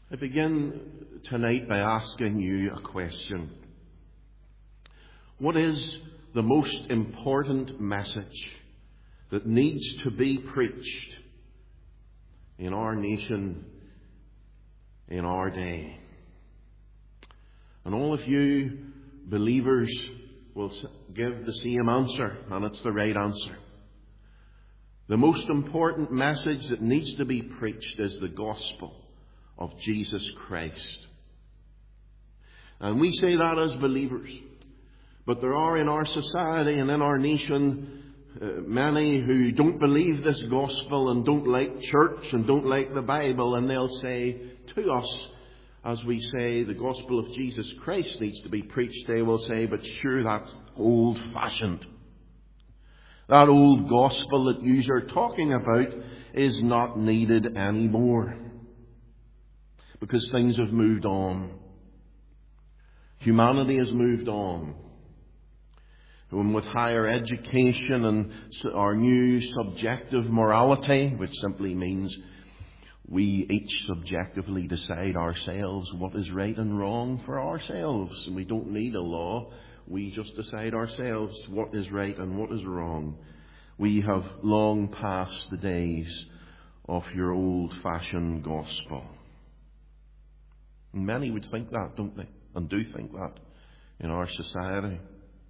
I begin tonight by asking you a question. What is the most important message that needs to be preached in our nation, in our day? And all of you believers will give the same answer, and it's the right answer. The most important message that needs to be preached is the gospel of Jesus Christ. And we say that as believers. But there are in our society and in our nation many who don't believe this gospel and don't like church and don't like the Bible. And they'll say to us, as we say the gospel of Jesus Christ needs to be preached, they will say, but sure, that's old-fashioned. That old gospel that you are talking about is not needed anymore. Because things have moved on. Humanity has moved on. And with higher education and our new subjective morality, which simply means we each subjectively decide ourselves what is right and wrong for ourselves. And we don't need a law. We just decide ourselves what is right and what is wrong. We have long passed the days of your old-fashioned gospel. And many would think that, don't they? And do think that in our society.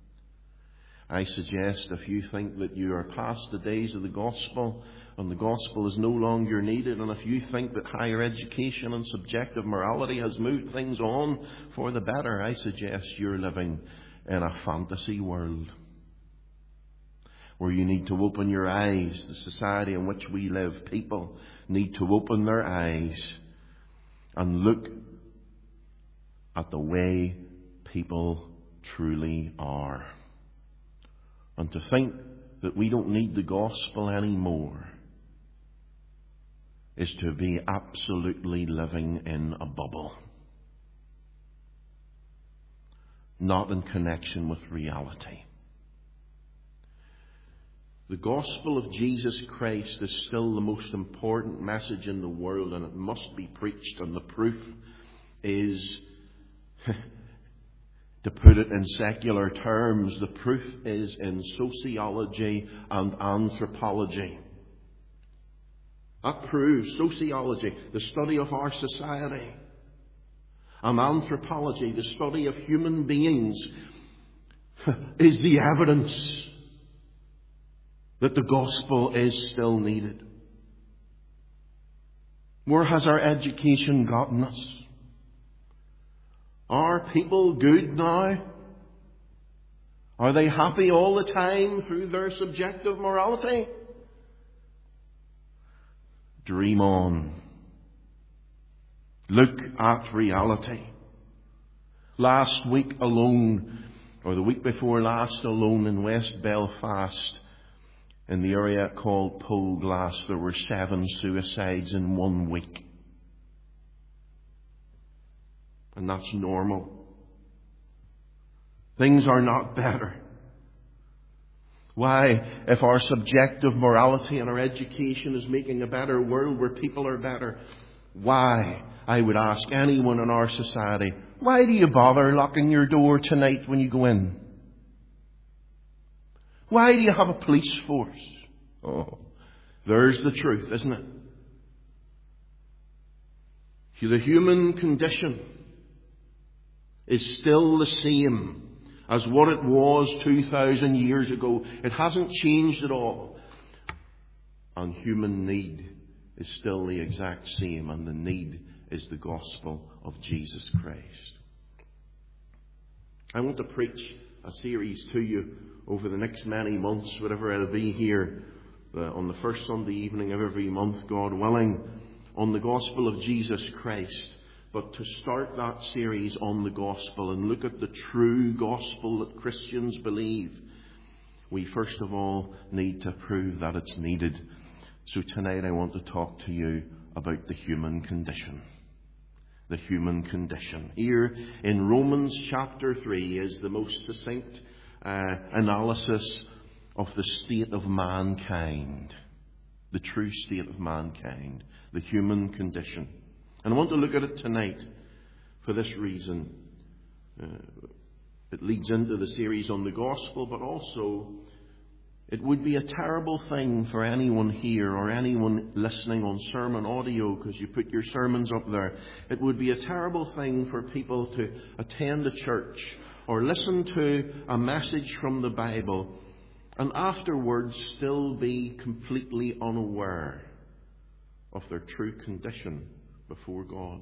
I suggest if you think that you are past the days of the gospel and the gospel is no longer needed, and if you think that higher education and subjective morality has moved things on for the better, I suggest you're living in a fantasy world where you need to open your eyes. The society in which we live, people need to open their eyes and look at the way people truly are. And to think that we don't need the gospel anymore is to be absolutely living in a bubble, not in connection with reality. The gospel of Jesus Christ is still the most important message in the world, and it must be preached, and the proof is to put it in secular terms, the proof is in sociology and anthropology. That proves sociology, the study of our society, and anthropology, the study of human beings, is the evidence that the gospel is still needed. Where has our education gotten us? Are people good now? Are they happy all the time through their subjective morality? Dream on. Look at reality. Last week alone, or the week before last alone, in West Belfast, in the area called Polglass, there were 7 suicides in 1 week. And that's normal. Things are not better. Why, if our subjective morality and our education is making a better world where people are better, why, I would ask anyone in our society, why do you bother locking your door tonight when you go in? Why do you have a police force? Oh, there's the truth, isn't it? The human condition is still the same as what it was 2,000 years ago. It hasn't changed at all. And human need is still the exact same, and the need is the gospel of Jesus Christ. I want to preach a series to you over the next many months, whatever I'll be here on the first Sunday evening of every month, God willing, on the gospel of Jesus Christ. But to start that series on the gospel and look at the true gospel that Christians believe, we first of all need to prove that it's needed. So tonight I want to talk to you about the human condition. The human condition. Here in Romans chapter 3 is the most succinct analysis of the state of mankind. The true state of mankind. The human condition. And I want to look at it tonight for this reason. It leads into the series on the gospel, but also it would be a terrible thing for anyone here or anyone listening on sermon audio, because you put your sermons up there. It would be a terrible thing for people to attend a church or listen to a message from the Bible and afterwards still be completely unaware of their true condition before God.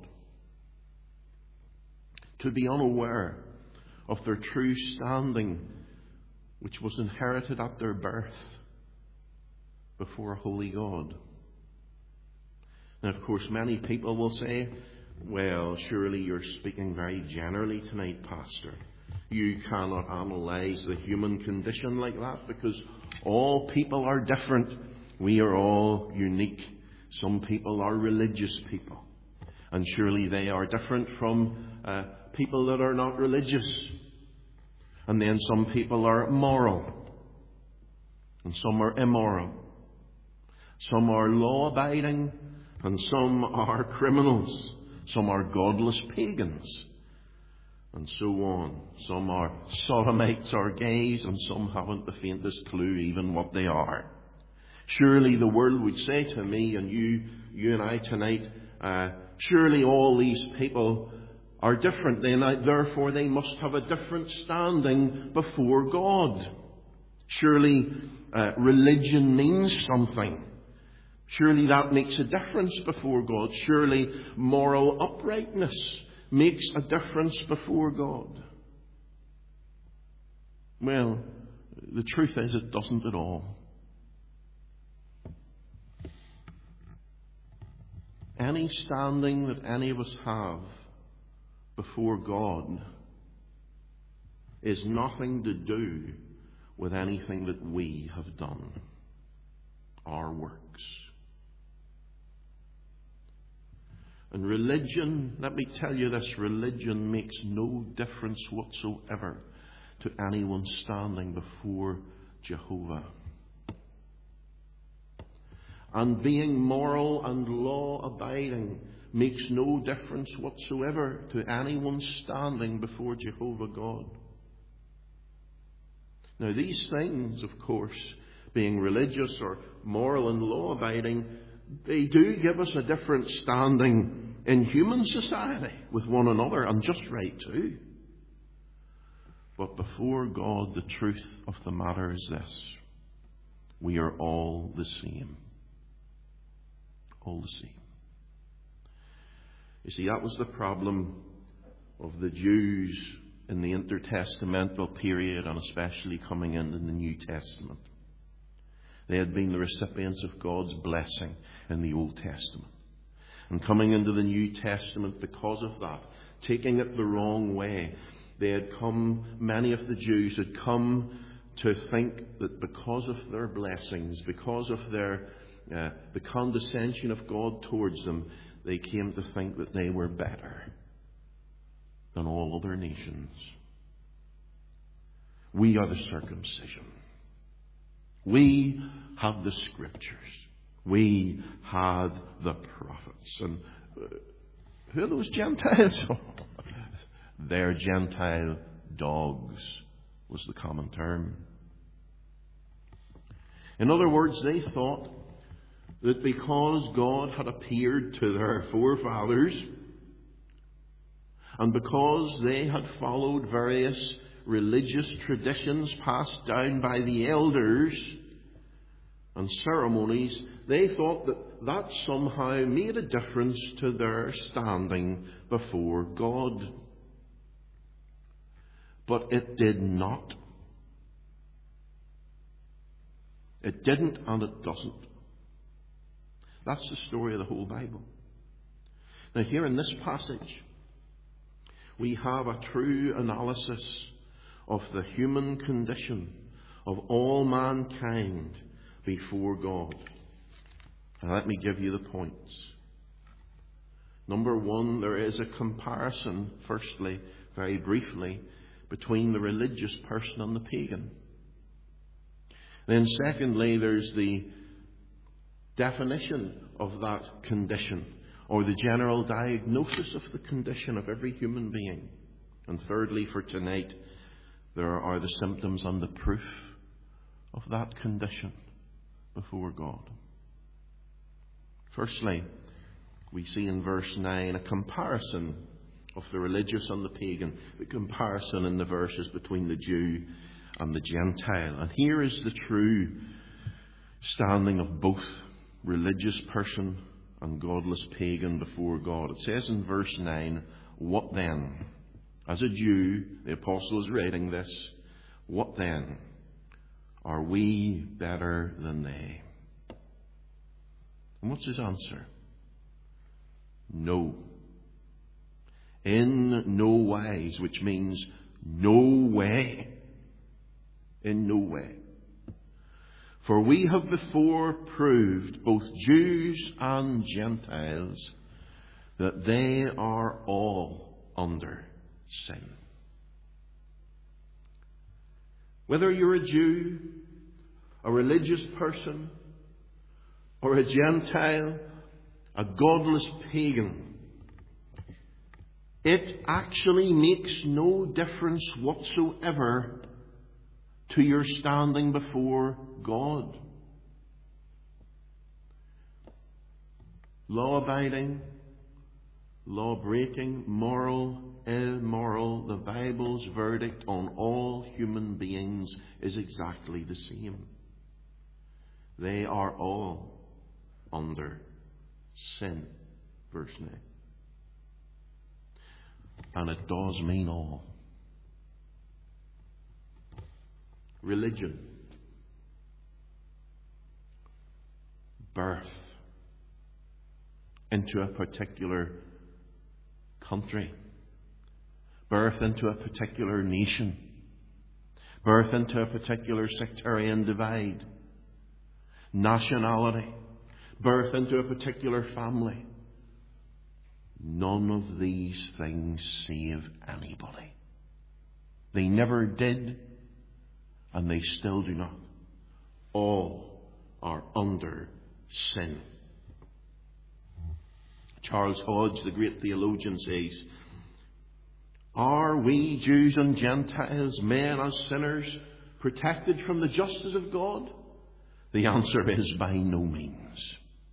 To be unaware of their true standing, which was inherited at their birth before a holy God. Now, of course, many people will say, well, surely you're speaking very generally tonight, Pastor. You cannot analyse the human condition like that, because all people are different. We are all unique. Some people are religious people, and surely they are different from people that are not religious. And then some people are moral, and some are immoral. Some are law-abiding, and some are criminals. Some are godless pagans, and so on. Some are sodomites or gays, and some haven't the faintest clue even what they are. Surely the world would say to me and you and I tonight, surely all these people are different. Therefore they must have a different standing before God. Surely religion means something. Surely that makes a difference before God. Surely moral uprightness makes a difference before God. Well, the truth is it doesn't at all. Any standing that any of us have before God is nothing to do with anything that we have done, our works. And religion, let me tell you this, religion makes no difference whatsoever to anyone standing before Jehovah. And being moral and law-abiding makes no difference whatsoever to anyone standing before Jehovah God. Now, these things, of course, being religious or moral and law-abiding, they do give us a different standing in human society with one another, and just right too. But before God, the truth of the matter is this: we are all the same. All the same. You see, that was the problem of the Jews in the intertestamental period, and especially coming into the New Testament. They had been the recipients of God's blessing in the Old Testament. And coming into the New Testament, because of that, taking it the wrong way, many of the Jews had come to think that because of their blessings, because of the condescension of God towards them, they came to think that they were better than all other nations. We are the circumcision. We have the Scriptures. We have the prophets. And who are those Gentiles? They're Gentile dogs, was the common term. In other words, they thought that because God had appeared to their forefathers, and because they had followed various religious traditions passed down by the elders and ceremonies, they thought that somehow made a difference to their standing before God. But it did not. It didn't, and it doesn't. That's the story of the whole Bible. Now, here in this passage, we have a true analysis of the human condition of all mankind before God. And let me give you the points. Number one, there is a comparison, firstly, very briefly, between the religious person and the pagan. Then secondly, there's the definition of that condition or the general diagnosis of the condition of every human being. And thirdly, for tonight, there are the symptoms and the proof of that condition before God. Firstly, we see in verse 9 a comparison of the religious and the pagan, the comparison in the verses between the Jew and the Gentile. And here is the true standing of both religious person and godless pagan before God. It says in verse 9, "What then?" As a Jew, the apostle is writing this, "What then? Are we better than they?" And what's his answer? No. In no wise, which means no way. In no way. For we have before proved, both Jews and Gentiles, that they are all under sin. Whether you're a Jew, a religious person, or a Gentile, a godless pagan, it actually makes no difference whatsoever to your standing before God. Law-abiding, law-breaking, moral, immoral, the Bible's verdict on all human beings is exactly the same. They are all under sin. Verse 9. And it does mean all. Religion, birth into a particular country, birth into a particular nation, birth into a particular sectarian divide, nationality, birth into a particular family. None of these things save anybody. They never did, and they still do not. All are under sin. Charles Hodge, the great theologian, says, "Are we, Jews and Gentiles, men as sinners, protected from the justice of God?" The answer is by no means.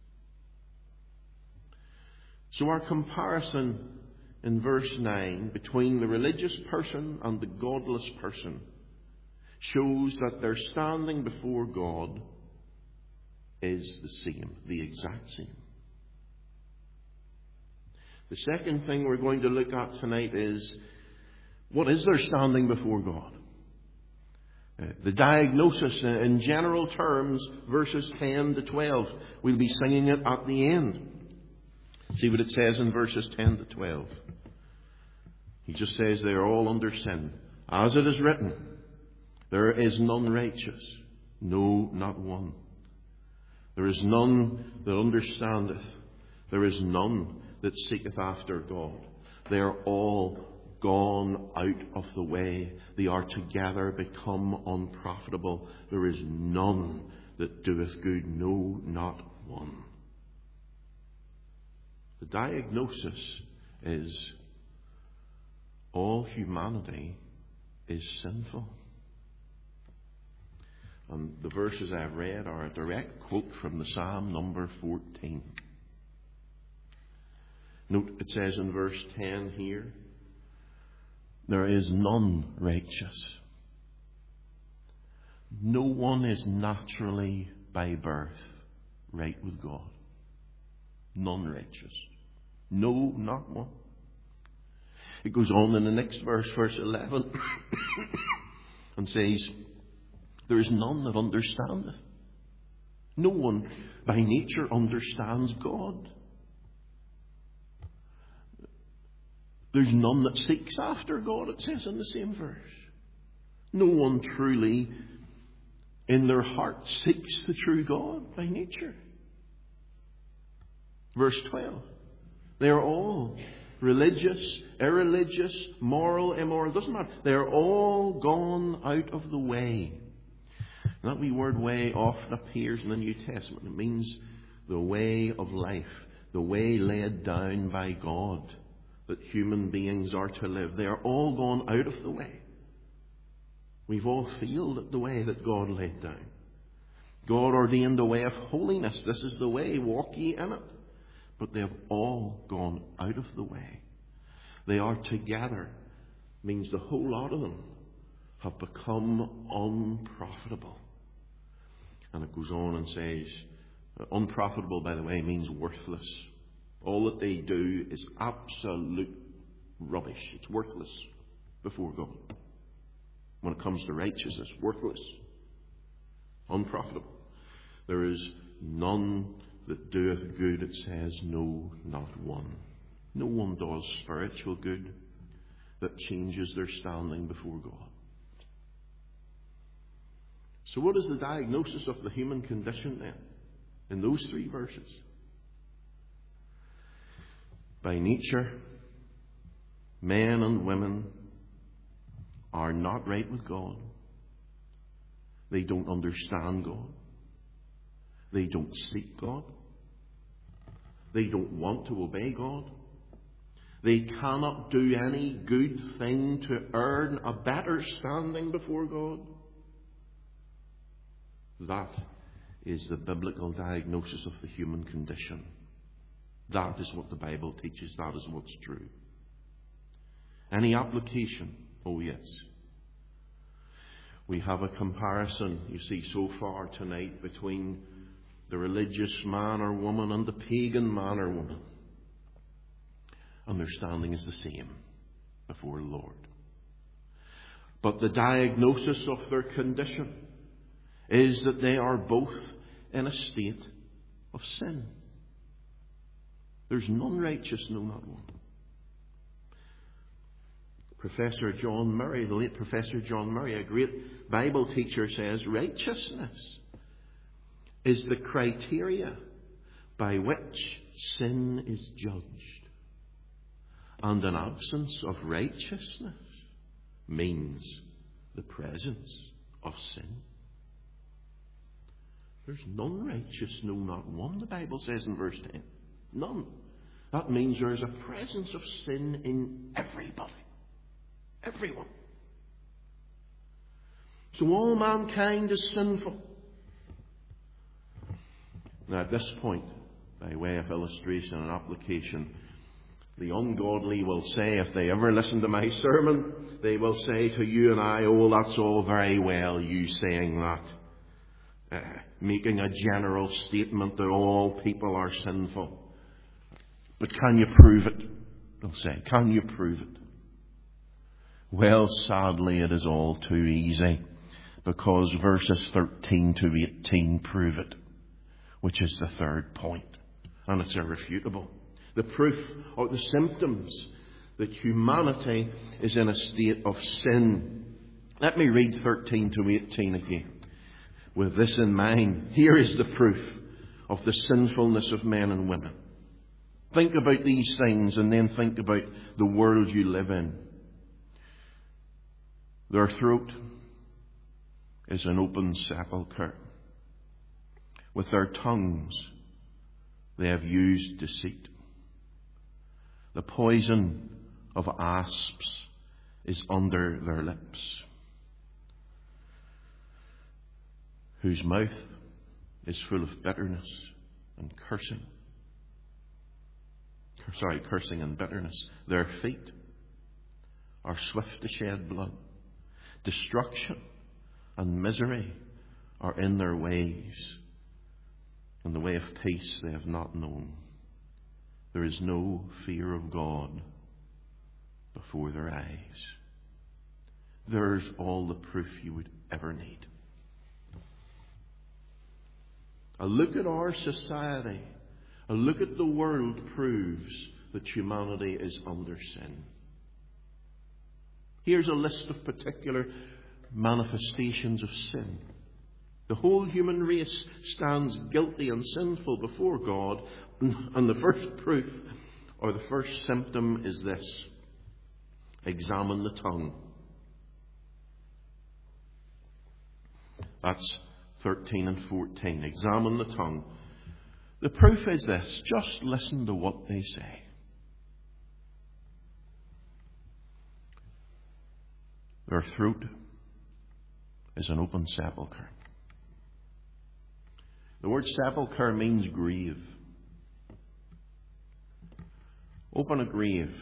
So our comparison in verse 9 between the religious person and the godless person shows that their standing before God is the same, the exact same. The second thing we're going to look at tonight is, what is their standing before God? The diagnosis in general terms, verses 10 to 12. We'll be singing it at the end. See what it says in verses 10 to 12. He just says they are all under sin. As it is written, there is none righteous, no, not one. There is none that understandeth. There is none that seeketh after God. They are all gone out of the way. They are together become unprofitable. There is none that doeth good, no, not one. The diagnosis is all humanity is sinful. And the verses I've read are a direct quote from the Psalm number 14. Note it says in verse 10 here, there is none righteous. No one is naturally by birth right with God. None righteous. No, not one. It goes on in the next verse, verse 11, and says, there is none that understandeth. No one by nature understands God. There's none that seeks after God, it says in the same verse. No one truly in their heart seeks the true God by nature. Verse 12. They are all religious, irreligious, moral, immoral, doesn't matter. They are all gone out of the way. And that wee word way often appears in the New Testament. It means the way of life, the way laid down by God that human beings are to live, they are all gone out of the way. We've all failed at the way that God laid down. God ordained a way of holiness. This is the way, walk ye in it. But they have all gone out of the way. They are together. Means the whole lot of them have become unprofitable. And it goes on and says, unprofitable, by the way, means worthless. All that they do is absolute rubbish. It's worthless before God. When it comes to righteousness, worthless, unprofitable. There is none that doeth good, it says, no, not one. No one does spiritual good that changes their standing before God. So what is the diagnosis of the human condition then, in those 3 verses? By nature, men and women are not right with God. They don't understand God. They don't seek God. They don't want to obey God. They cannot do any good thing to earn a better standing before God. That is the biblical diagnosis of the human condition. That is what the Bible teaches. That is what's true. Any application? Oh, yes. We have a comparison, you see, so far tonight between the religious man or woman and the pagan man or woman. Understanding is the same before the Lord. But the diagnosis of their condition is that they are both in a state of sin. There's none righteous, no, not one. Professor John Murray, the late Professor John Murray, a great Bible teacher, says righteousness is the criteria by which sin is judged. And an absence of righteousness means the presence of sin. There's none righteous, no, not one, the Bible says in verse 10. None. That means there is a presence of sin in everybody. Everyone. So all mankind is sinful. Now at this point, by way of illustration and application, the ungodly will say, if they ever listen to my sermon, they will say to you and I, oh, that's all very well, you saying that. Making a general statement that all people are sinful. But can you prove it? They'll say, can you prove it? Well, sadly, it is all too easy, because verses 13 to 18 prove it, which is the third point, and it's irrefutable. The proof or the symptoms that humanity is in a state of sin. Let me read 13 to 18 again. With this in mind, here is the proof of the sinfulness of men and women. Think about these things and then think about the world you live in. Their throat is an open sepulchre. With their tongues they have used deceit. The poison of asps is under their lips, whose mouth is full of bitterness and cursing. Cursing and bitterness. Their feet are swift to shed blood. Destruction and misery are in their ways, and the way of peace they have not known. There is no fear of God before their eyes. There's all the proof you would ever need. A look at our society, a look at the world proves that humanity is under sin. Here's a list of particular manifestations of sin. The whole human race stands guilty and sinful before God, and the first proof, or the first symptom, is this. Examine the tongue. That's 13 and 14. Examine the tongue. The proof is this. Just listen to what they say. Their throat is an open sepulchre. The word sepulchre means grave. Open a grave.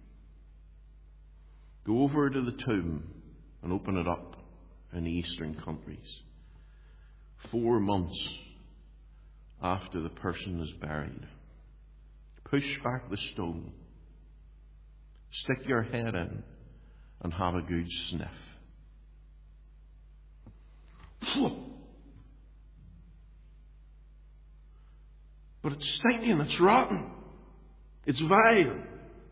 Go over to the tomb and open it up in the eastern countries. 4 months after the person is buried. Push back the stone. Stick your head in and have a good sniff. But it's stinking, it's rotten, it's vile.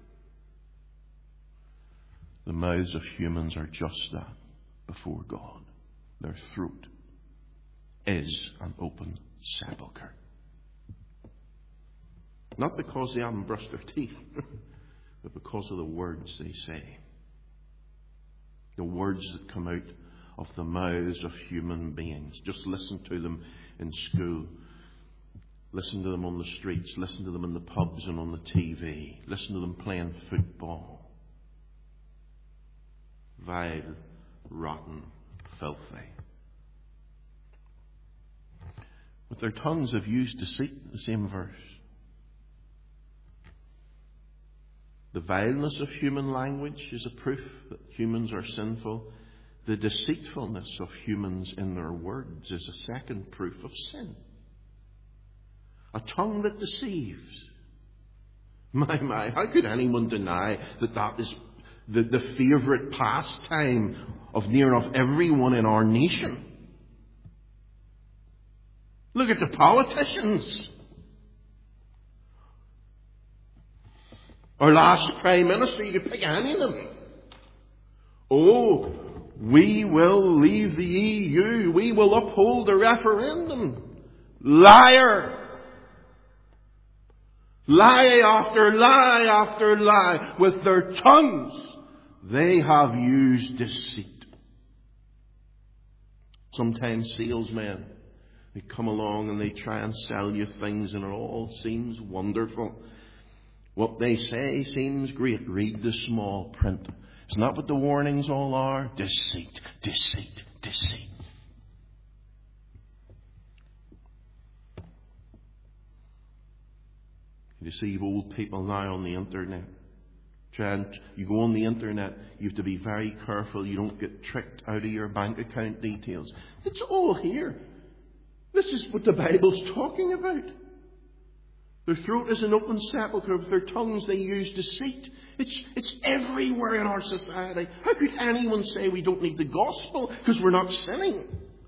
The mouths of humans are just that before God. Their throat is an open sepulchre. Not because they haven't brushed their teeth, but because of the words they say. The words that come out of the mouths of human beings. Just listen to them in school. Listen to them on the streets. Listen to them in the pubs and on the TV. Listen to them playing football. Vile, rotten, filthy. With their tongues have used deceit, the same verse. The vileness of human language is a proof that humans are sinful. The deceitfulness of humans in their words is a second proof of sin. A tongue that deceives. My, how could anyone deny that that is the favourite pastime of near enough everyone in our nation? Look at the politicians. Our last Prime Minister, you could pick any of them. Oh, we will leave the EU. We will uphold the referendum. Liar. Lie after lie after lie. With their tongues, they have used deceit. Sometimes salesmen, they come along and they try and sell you things and it all seems wonderful. What they say seems great. Read the small print. Isn't that what the warnings all are? Deceit, deceit, deceit. You deceive old people now on the internet. You go on the internet, you have to be very careful you don't get tricked out of your bank account details. It's all here. This is what the Bible's talking about. Their throat is an open sepulchre. With their tongues they use deceit. It's everywhere in our society. How could anyone say we don't need the gospel because we're not sinning?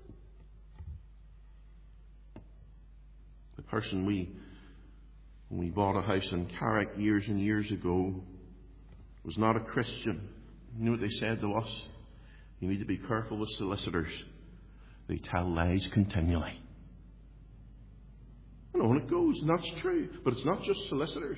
The person when we bought a house in Carrick years and years ago was not a Christian. You know what they said to us? You need to be careful with solicitors. They tell lies continually. And on it goes, and that's true. But it's not just solicitors.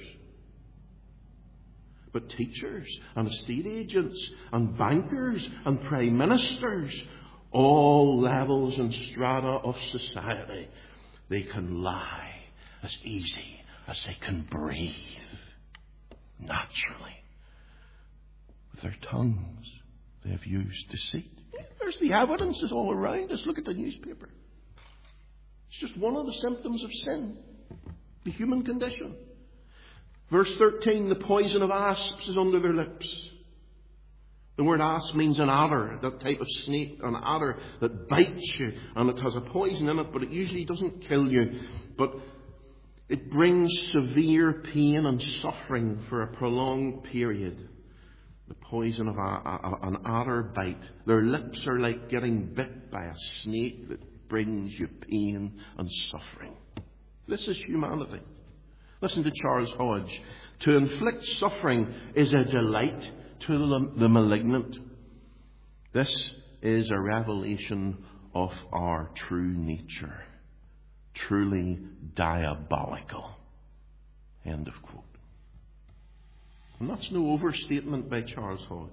But teachers and estate agents and bankers and prime ministers, all levels and strata of society, they can lie as easy as they can breathe naturally. With their tongues, they have used deceit. There's the evidence is all around us. Look at the newspaper. It's just one of the symptoms of sin, the human condition. Verse 13, the poison of asps is under their lips. The word asp means an adder, that type of snake, an adder that bites you, and it has a poison in it, but it usually doesn't kill you. But it brings severe pain and suffering for a prolonged period. The poison of an adder bite. Their lips are like getting bit by a snake that brings you pain and suffering. This is humanity. Listen to Charles Hodge. To inflict suffering is a delight to the malignant. This is a revelation of our true nature. Truly diabolical. End of quote. And that's no overstatement by Charles Hodge.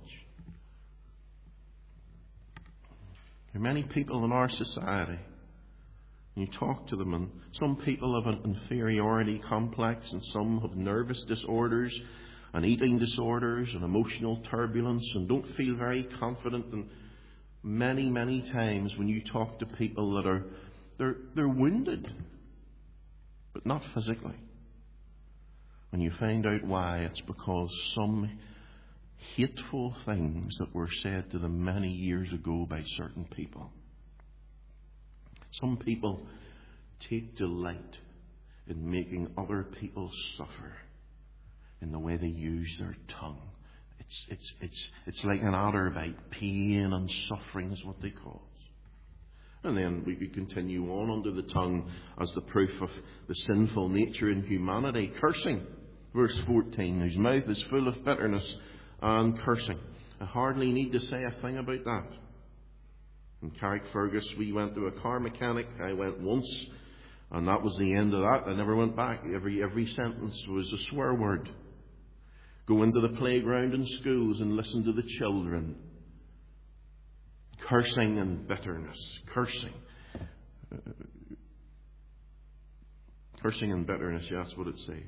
There are many people in our society You talk to them, and some people have an inferiority complex, and some have nervous disorders and eating disorders and emotional turbulence and don't feel very confident. And many, many times when you talk to people that are they're wounded, but not physically. And you find out why, it's because some hateful things that were said to them many years ago by certain people. Some people take delight in making other people suffer in the way they use their tongue. It's like an adder bite. Pain and suffering is what they cause. And then we could continue on under the tongue as the proof of the sinful nature in humanity. Cursing, verse 14, whose mouth is full of bitterness and cursing. I hardly need to say a thing about that. In Carrickfergus, we went to a car mechanic. I went once, and that was the end of that. I never went back. Every sentence was a swear word. Go into the playground in schools and listen to the children. Cursing and bitterness. Cursing. Cursing and bitterness, yeah, that's what it says.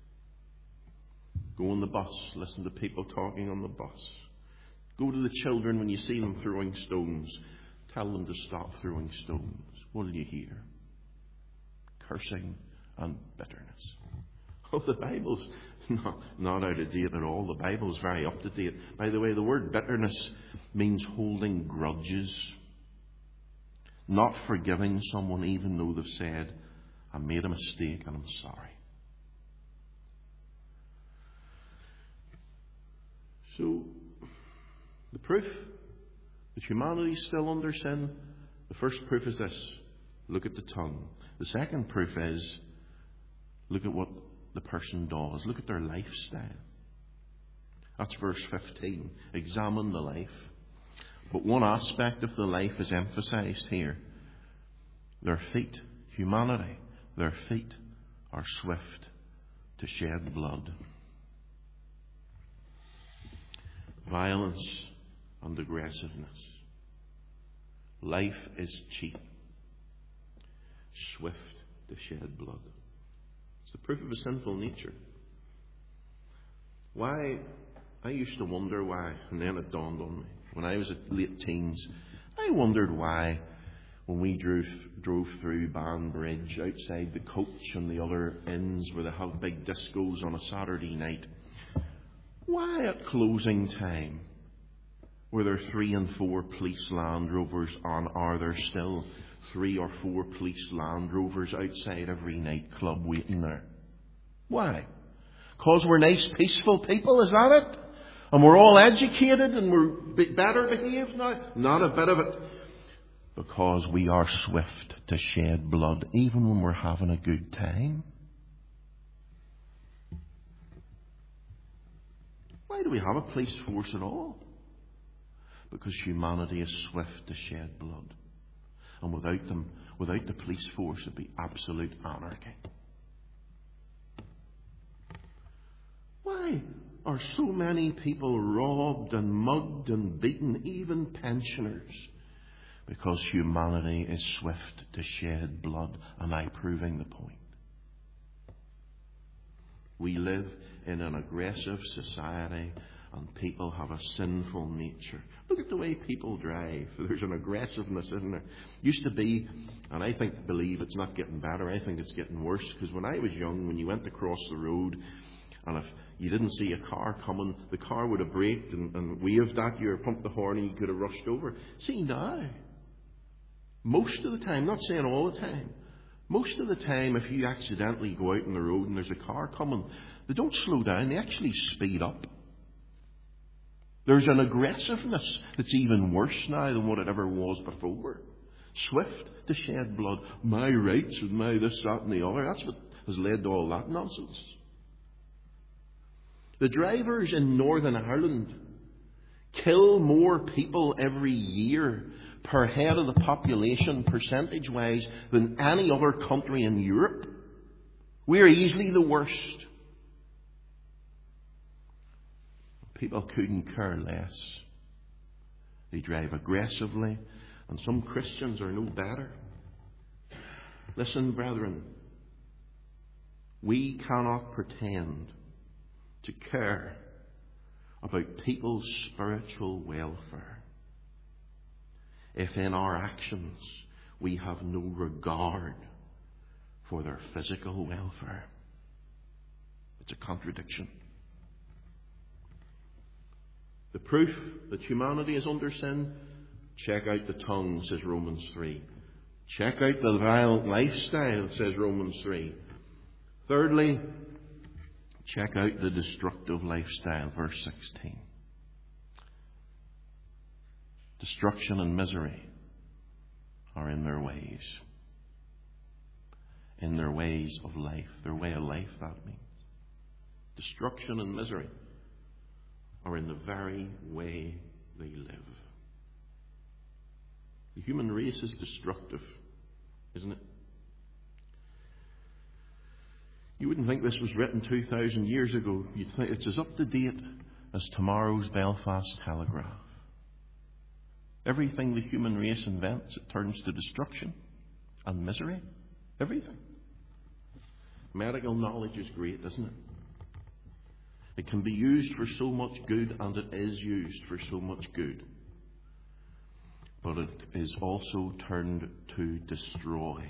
Go on the bus. Listen to people talking on the bus. Go to the children when you see them throwing stones. Tell them to stop throwing stones. What will you hear? Cursing and bitterness. Oh, the Bible's not out of date at all. The Bible's very up to date. By the way, the word bitterness means holding grudges. Not forgiving someone even though they've said, I made a mistake and I'm sorry. So, the proof that humanity is still under sin, the first proof is this. Look at the tongue. The second proof is, look at what the person does. Look at their lifestyle. That's verse 15. Examine the life. But one aspect of the life is emphasized here. Their feet, humanity, their feet are swift to shed blood. Violence and aggressiveness. Life is cheap. Swift to shed blood. It's the proof of a sinful nature. Why? I used to wonder why, and then it dawned on me. When I was at late teens, I wondered why, when we drove through Banbridge, outside the Coach and the other inns where they have big discos on a Saturday night, why at closing time were there 3 and 4 police Land Rovers, and are there still 3 or 4 police Land Rovers outside every nightclub waiting there? Why? Because we're nice, peaceful people, is that it? And we're all educated and we're better behaved now? Not a bit of it. Because we are swift to shed blood, even when we're having a good time. Why do we have a police force at all? Because humanity is swift to shed blood. And without them, without the police force, it'd be absolute anarchy. Why are so many people robbed and mugged and beaten, even pensioners? Because humanity is swift to shed blood. Am I proving the point? We live in an aggressive society, and people have a sinful nature. Look at the way people drive. There's an aggressiveness, isn't there? Used to be, and I believe it's not getting better. I think it's getting worse. Because when I was young, when you went across the road, and if you didn't see a car coming, the car would have braked and waved at you or pumped the horn, and you could have rushed over. See now, most of the time, not saying all the time, most of the time, if you accidentally go out on the road and there's a car coming, they don't slow down, they actually speed up. There's an aggressiveness that's even worse now than what it ever was before. Swift to shed blood. My rights and my this, that and the other. That's what has led to all that nonsense. The drivers in Northern Ireland kill more people every year per head of the population, percentage-wise, than any other country in Europe. We're easily the worst. People couldn't care less. They drive aggressively, and some Christians are no better. Listen, brethren, we cannot pretend to care about people's spiritual welfare if in our actions we have no regard for their physical welfare. It's a contradiction. The proof that humanity is under sin? Check out the tongue, says Romans 3. Check out the vile lifestyle, says Romans 3. Thirdly, check out the destructive lifestyle, verse 16. Destruction and misery are in their ways. In their ways of life. Their way of life, that means. Destruction and misery are in the very way they live. The human race is destructive, isn't it? You wouldn't think this was written 2,000 years ago. You'd think it's as up to date as tomorrow's Belfast Telegraph. Everything the human race invents, it turns to destruction and misery. Everything. Medical knowledge is great, isn't it? It can be used for so much good, and it is used for so much good. But it is also turned to destroy.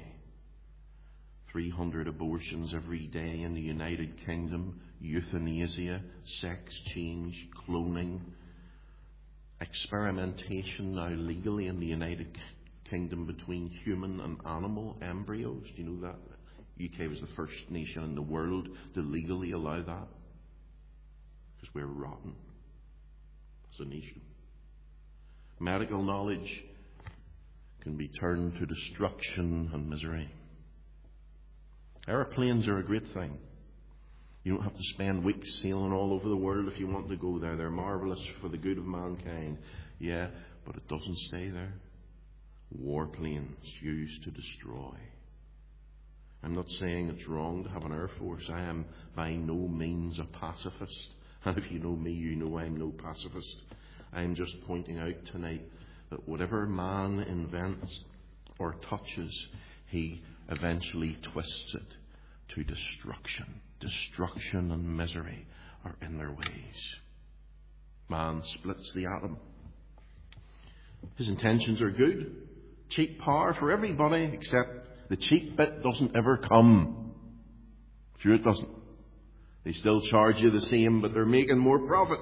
300 abortions every day in the United Kingdom, euthanasia, sex change, cloning, experimentation now legally in the United Kingdom between human and animal embryos. Do you know that? The UK was the first nation in the world to legally allow that. Because we're rotten as a nation. Medical knowledge can be turned to destruction and misery. Airplanes are a great thing. You don't have to spend weeks sailing all over the world if you want to go there. They're marvellous for the good of mankind. Yeah, but it doesn't stay there. Warplanes used to destroy. I'm not saying it's wrong to have an air force. I am by no means a pacifist. And if you know me, you know I'm no pacifist. I'm just pointing out tonight that whatever man invents or touches, he eventually twists it to destruction. Destruction and misery are in their ways. Man splits the atom. His intentions are good. Cheap power for everybody, except the cheap bit doesn't ever come. Sure it doesn't. They still charge you the same, but they're making more profit.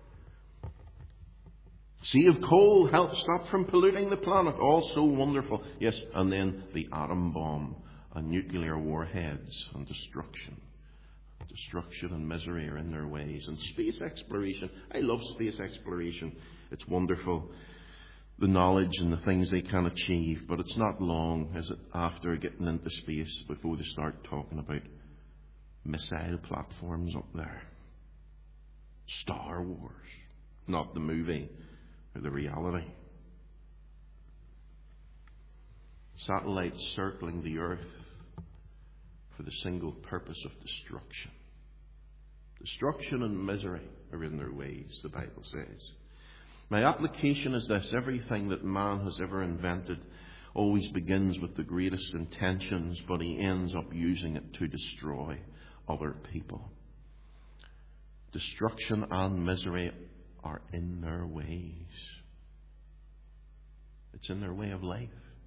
Sea of coal helps stop from polluting the planet. All so wonderful. Yes, and then the atom bomb and nuclear warheads and destruction. Destruction and misery are in their ways. And space exploration. I love space exploration. It's wonderful. The knowledge and the things they can achieve. But it's not long, is it, after getting into space before they start talking about missile platforms up there. Star Wars. Not the movie, or the reality. Satellites circling the earth for the single purpose of destruction. Destruction and misery are in their ways, the Bible says. My application is this: everything that man has ever invented always begins with the greatest intentions, but he ends up using it to destroy other people. Destruction and misery are in their ways. It's in their way of life.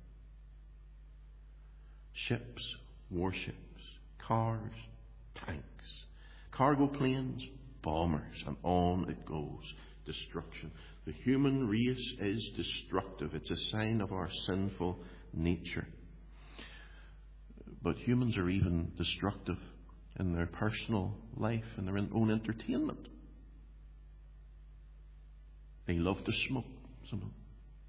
Ships, warships, cars, tanks, cargo planes, bombers, and on it goes. Destruction. The human race is destructive. It's a sign of our sinful nature. But humans are even destructive in their personal life and their own entertainment. They love to smoke. Some of them.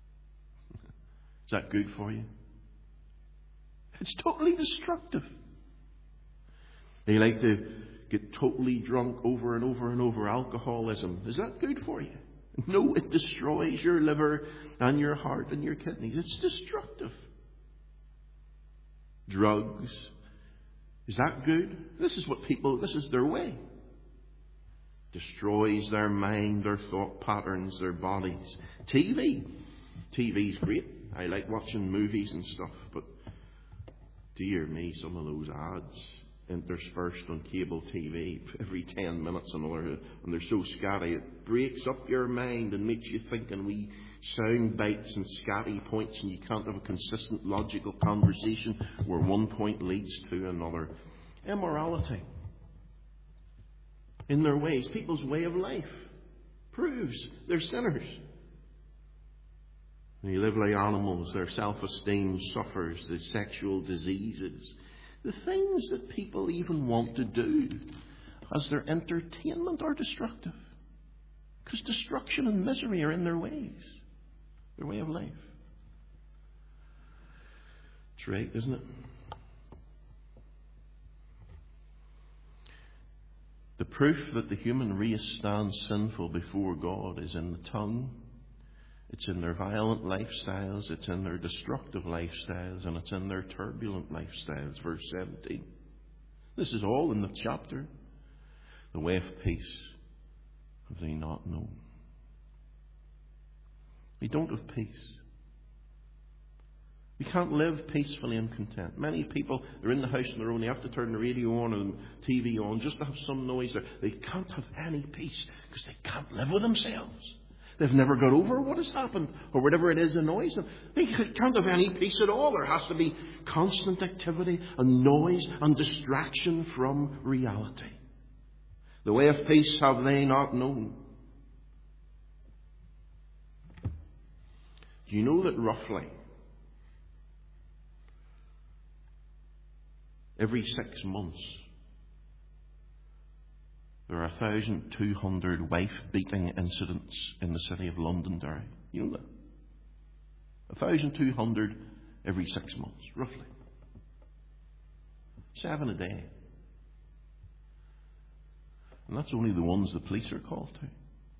Is that good for you? It's totally destructive. They like to get totally drunk over and over and over. Alcoholism. Is that good for you? No, it destroys your liver and your heart and your kidneys. It's destructive. Drugs. Is that good? This is their way. Destroys their mind, their thought patterns, their bodies. TV's great. I like watching movies and stuff, but Dear me, some of those ads interspersed on cable TV every 10 minutes and they're so scatty, it breaks up your mind and makes you think in wee sound bites and scatty points, and you can't have a consistent logical conversation where one point leads to another. Immorality in their ways, people's way of life, proves they're sinners. They live like animals, their self-esteem suffers, the sexual diseases, the things that people even want to do as their entertainment are destructive. Because destruction and misery are in their ways, their way of life. It's right, isn't it? The proof that the human race stands sinful before God is in the tongue. It's in their violent lifestyles, it's in their destructive lifestyles, and it's in their turbulent lifestyles. Verse 17. This is all in the chapter. The way of peace have they not known. We don't have peace. We can't live peacefully and content. Many people, they're in the house on their own, they have to turn the radio on and the TV on just to have some noise there. They can't have any peace because they can't live with themselves. They've never got over what has happened or whatever it is annoys them. They can't have any peace at all. There has to be constant activity and noise and distraction from reality. The way of peace have they not known. Do you know that roughly every 6 months there are 1,200 wife-beating incidents in the city of Londonderry? You know that? 1,200 every 6 months, roughly. 7 a day. And that's only the ones the police are called to.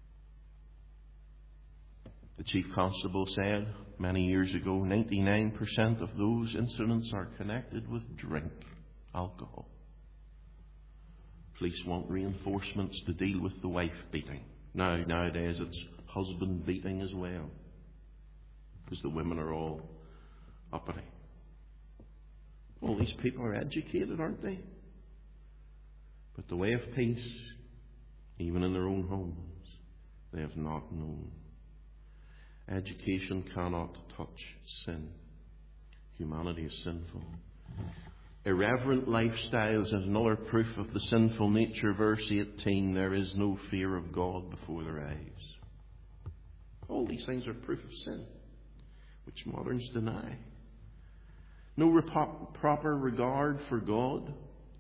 The chief constable said many years ago, 99% of those incidents are connected with drink, alcohol. Police want reinforcements to deal with the wife beating. Nowadays it's husband beating as well, because the women are all uppity. All these people are educated, aren't they? But the way of peace, even in their own homes, they have not known. Education cannot touch sin. Humanity is sinful. Irreverent lifestyles is another proof of the sinful nature. Verse 18, there is no fear of God before their eyes. All these things are proof of sin, which moderns deny. No proper regard for God.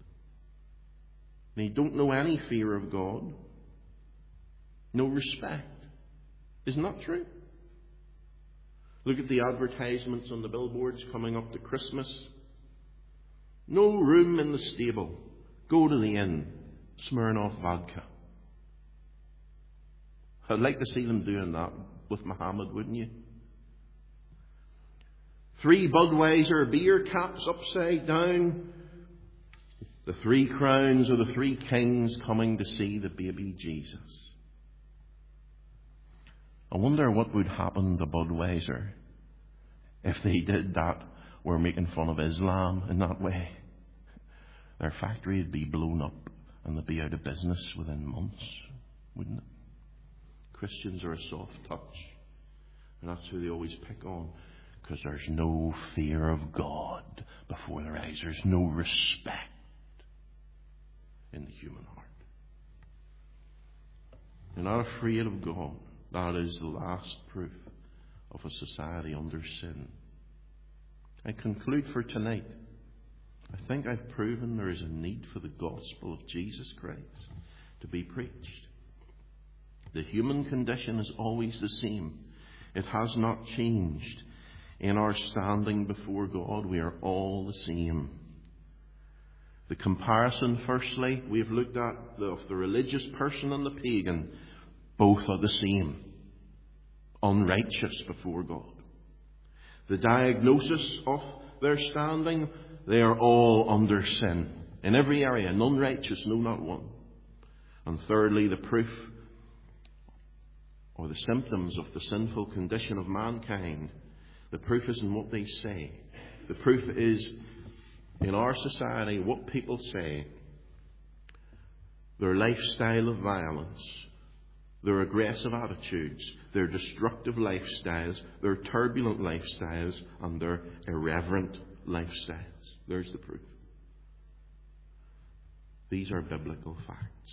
They don't know any fear of God. No respect. Isn't that true? Look at the advertisements on the billboards coming up to Christmas. No room in the stable. Go to the inn. Smirnoff vodka. I'd like to see them doing that with Muhammad, wouldn't you? 3 Budweiser beer caps upside down. The 3 crowns of the 3 kings coming to see the baby Jesus. I wonder what would happen to Budweiser if they did that. We're making fun of Islam in that way. Their factory would be blown up and they'd be out of business within months, wouldn't it? Christians are a soft touch, and that's who they always pick on, because there's no fear of God before their eyes. There's no respect in the human heart. You're not afraid of God. That is the last proof of a society under sin. I conclude for tonight. I think I've proven there is a need for the gospel of Jesus Christ to be preached. The human condition is always the same. It has not changed. In our standing before God, we are all the same. The comparison, firstly, we've looked at of the religious person and the pagan. Both are the same. Unrighteous before God. The diagnosis of their standing, they are all under sin. In every area, none righteous, no, not one. And thirdly, the proof or the symptoms of the sinful condition of mankind. The proof is in what they say. The proof is in our society, what people say, their lifestyle of violence, their aggressive attitudes, their destructive lifestyles, their turbulent lifestyles, and their irreverent lifestyles. There's the proof. These are biblical facts.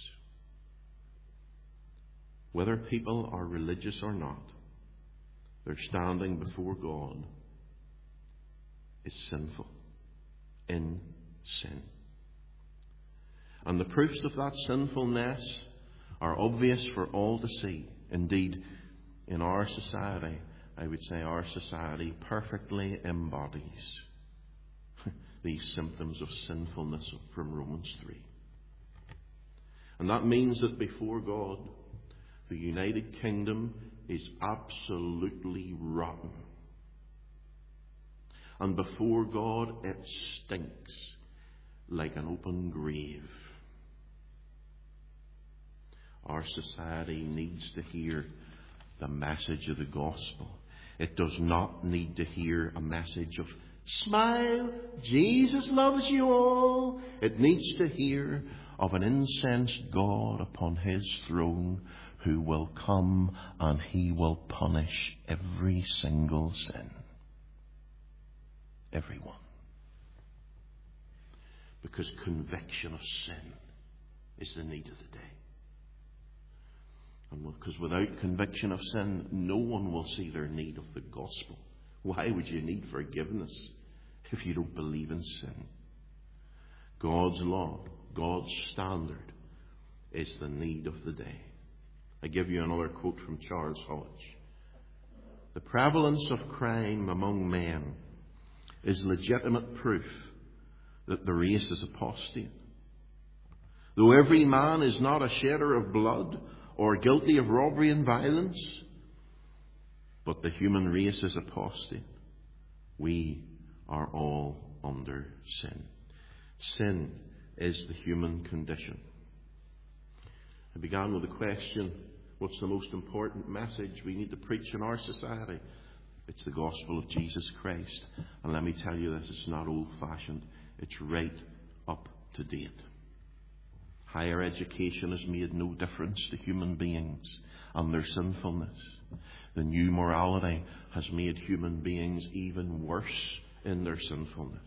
Whether people are religious or not, their standing before God is sinful, in sin. And the proofs of that sinfulness are obvious for all to see. Indeed, in our society, I would say our society perfectly embodies these symptoms of sinfulness from Romans 3. And that means that before God, the United Kingdom is absolutely rotten. And before God, it stinks like an open grave. Our society needs to hear the message of the gospel. It does not need to hear a message of smile, Jesus loves you all. It needs to hear of an incensed God upon his throne who will come and he will punish every single sin. Everyone. Because conviction of sin is the need of the day. And because without conviction of sin, no one will see their need of the gospel. Why would you need forgiveness if you don't believe in sin? God's law, God's standard is the need of the day. I give you another quote from Charles Hodge. The prevalence of crime among men is legitimate proof that the race is apostate. Though every man is not a shedder of blood or guilty of robbery and violence, but the human race is apostate. We are all under sin. Sin is the human condition. I began with the question, what's the most important message we need to preach in our society? It's the gospel of Jesus Christ. And let me tell you this, it's not old-fashioned. It's right up to date. Higher education has made no difference to human beings and their sinfulness. The new morality has made human beings even worse in their sinfulness.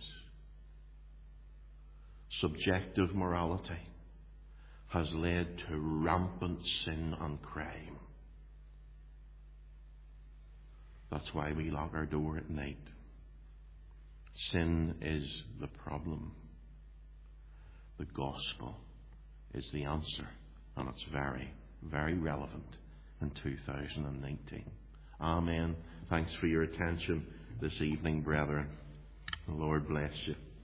Subjective morality has led to rampant sin and crime. That's why we lock our door at night. Sin is the problem. The gospel is the answer. And it's very, very relevant in 2019. Amen. Thanks for your attention this evening, brethren. The Lord bless you.